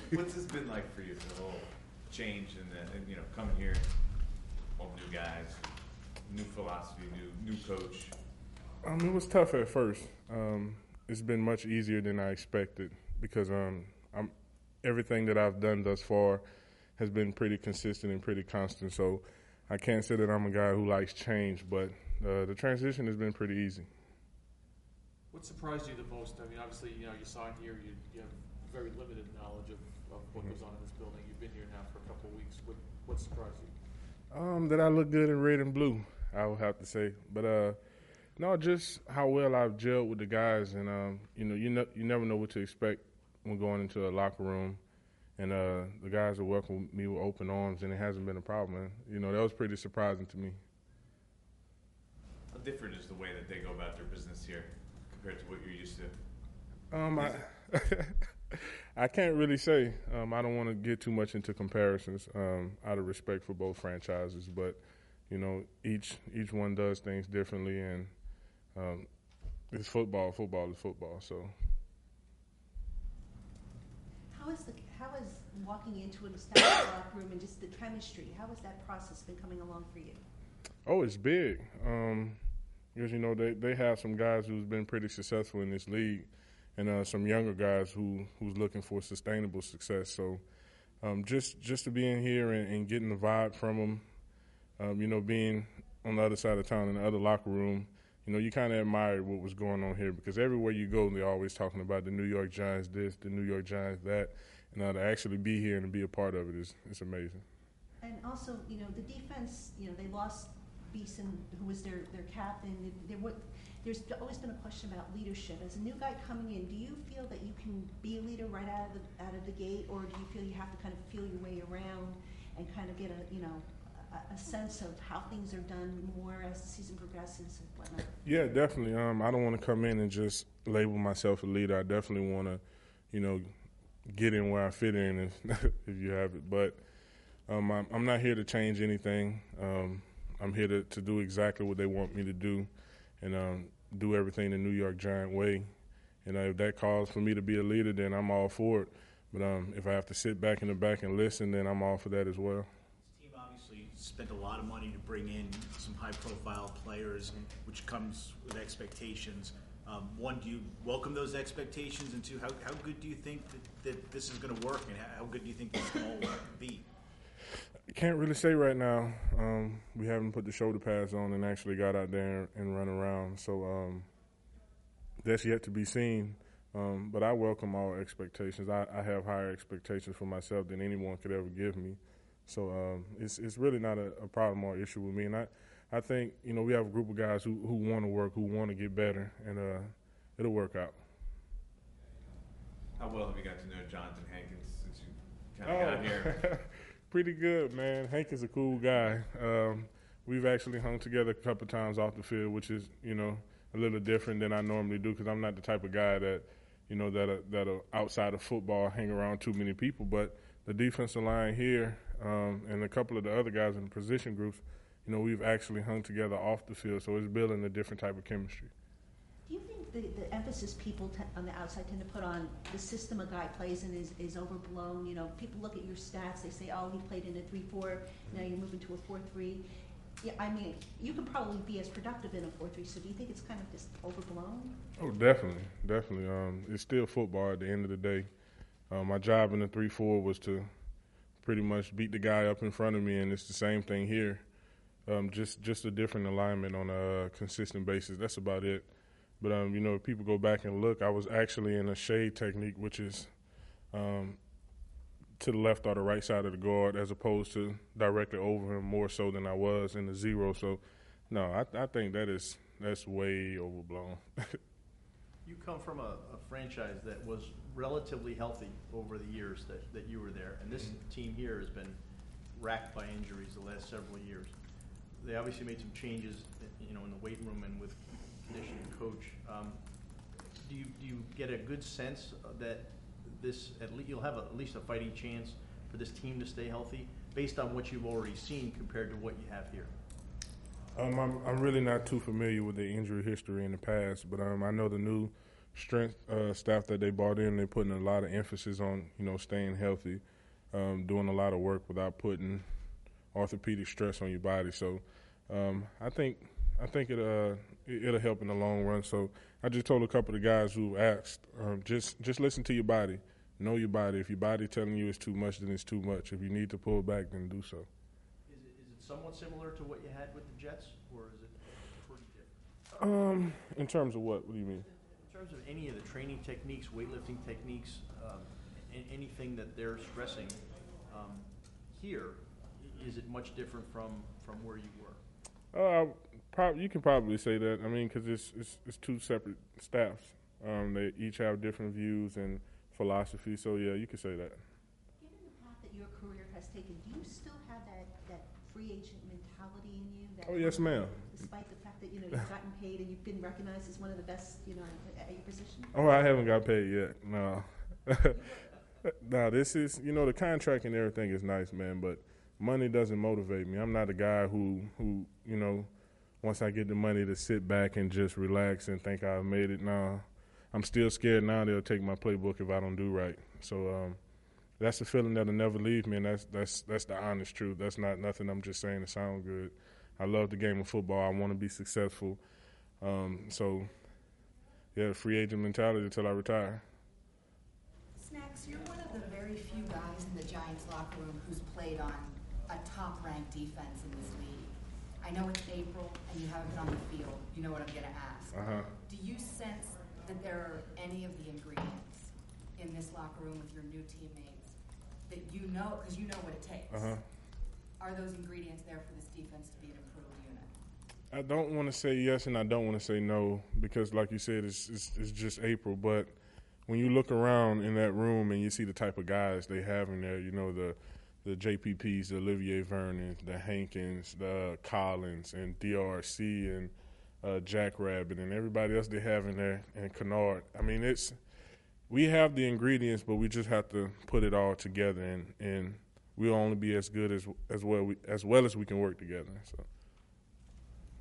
What's this been like for you, the whole change and coming here, all new guys, new philosophy, new coach? It was tough at first. It's been much easier than I expected because everything that I've done thus far has been pretty consistent and pretty constant. So I can't say that I'm a guy who likes change, but the transition has been pretty easy. What surprised you the most? I mean, obviously, you signed here. You have very limited knowledge of what goes on in this building. You've been here now for a couple of weeks. What surprised you? That I look good in red and blue, I would have to say. But no, just how well I've gelled with the guys, and you never know what to expect when going into a locker room. And the guys have welcomed me with open arms, and it hasn't been a problem. And, that was pretty surprising to me. How different is the way that they go about their business here compared to what you're used to? I can't really say. I don't want to get too much into comparisons out of respect for both franchises. But, each one does things differently, and it's football. Football is football, so. How is walking into an established locker room and just the chemistry? How has that process been coming along for you? Oh, it's big. Because they have some guys who's been pretty successful in this league, and some younger guys who's looking for sustainable success. So, just to be in here and getting the vibe from them, being on the other side of town in the other locker room, you kind of admire what was going on here because everywhere you go, they're always talking about the New York Giants this, the New York Giants that. And to actually be here and to be a part of it is amazing. And also, the defense, they lost Beeson, who was their captain. There's always been a question about leadership. As a new guy coming in, do you feel that you can be a leader right out of the gate, or do you feel you have to kind of feel your way around and kind of get a sense of how things are done more as the season progresses and whatnot? Yeah, definitely. I don't want to come in and just label myself a leader. I definitely want to, get in where I fit in, if you have it. But I'm not here to change anything. I'm here to do exactly what they want me to do and do everything the New York Giant way. And if that calls for me to be a leader, then I'm all for it. But if I have to sit back in the back and listen, then I'm all for that as well. This team obviously spent a lot of money to bring in some high-profile players, which comes with expectations. One, do you welcome those expectations? And two, how good do you think that this is going to work, and how good do you think this can all be? I can't really say right now. We haven't put the shoulder pads on and actually got out there and run around. So that's yet to be seen. But I welcome all expectations. I have higher expectations for myself than anyone could ever give me. So it's really not a problem or issue with me. And I think, we have a group of guys who want to work, who want to get better, and it'll work out. How well have you got to know Jonathan Hankins since you kind of got here? Pretty good, man. Hank is a cool guy. We've actually hung together a couple of times off the field, which is, a little different than I normally do because I'm not the type of guy that, that'll outside of football hang around too many people. But the defensive line here and a couple of the other guys in the position groups, we've actually hung together off the field, so it's building a different type of chemistry. Do you think the emphasis people on the outside tend to put on the system a guy plays in is overblown? People look at your stats, they say, oh, he played in a 3-4, now you're moving to a 4-3. Yeah, I mean, you can probably be as productive in a 4-3, so do you think it's kind of just overblown? Oh, definitely. It's still football at the end of the day. My job in the 3-4 was to pretty much beat the guy up in front of me, and it's the same thing here. Just a different alignment on a consistent basis. That's about it. But, if people go back and look, I was actually in a shade technique, which is to the left or the right side of the guard as opposed to directly over him more so than I was in the zero. So, no, I think that's way overblown. You come from a franchise that was relatively healthy over the years that you were there, and this team here has been racked by injuries the last several years. They obviously made some changes, in the weight room and with conditioning coach. Do you get a good sense that you'll have at least a fighting chance for this team to stay healthy based on what you've already seen compared to what you have here? I'm really not too familiar with the injury history in the past, but I know the new strength staff that they brought in. They're putting a lot of emphasis on, staying healthy, doing a lot of work without putting orthopedic stress on your body. So I think it'll help in the long run. So I just told a couple of guys who asked, just listen to your body. Know your body. If your body telling you it's too much, then it's too much. If you need to pull back, then do so. Is it somewhat similar to what you had with the Jets, or is it pretty different? In terms of what? What do you mean? In terms of any of the training techniques, weightlifting techniques, anything that they're stressing here, is it much different from where you were? You can probably say that. I mean, because it's two separate staffs. They each have different views and philosophy. So yeah, you could say that. Given the path that your career has taken, do you still have that free agent mentality in you? Oh yes, ma'am. Despite the fact that you've gotten paid and you've been recognized as one of the best, at your position. Oh, I haven't got paid yet. No. No, this is the contract and everything is nice, man. But money doesn't motivate me. I'm not a guy who once I get the money to sit back and just relax and think I've made it. No, I'm still scared now they'll take my playbook if I don't do right. So that's the feeling that'll never leave me, and that's the honest truth. That's not nothing I'm just saying to sound good. I love the game of football. I want to be successful. So, yeah, free agent mentality until I retire. Snacks, you're one of the very few guys in the Giants locker room who's played on a top-ranked defense in this league. I know it's April and you haven't been on the field. You know what I'm going to ask. Do you sense that there are any of the ingredients in this locker room with your new teammates that because you know what it takes? Are those ingredients there for this defense to be an improved unit? I don't want to say yes and I don't want to say no because, like you said, it's just April. But when you look around in that room and you see the type of guys they have in there, the JPPs, the Olivier Vernon, the Hankins, the Collins, and DRC, and Jackrabbit, and everybody else they have in there, and Kennard. I mean, we have the ingredients, but we just have to put it all together, and we'll only be as good as well as we can work together. So.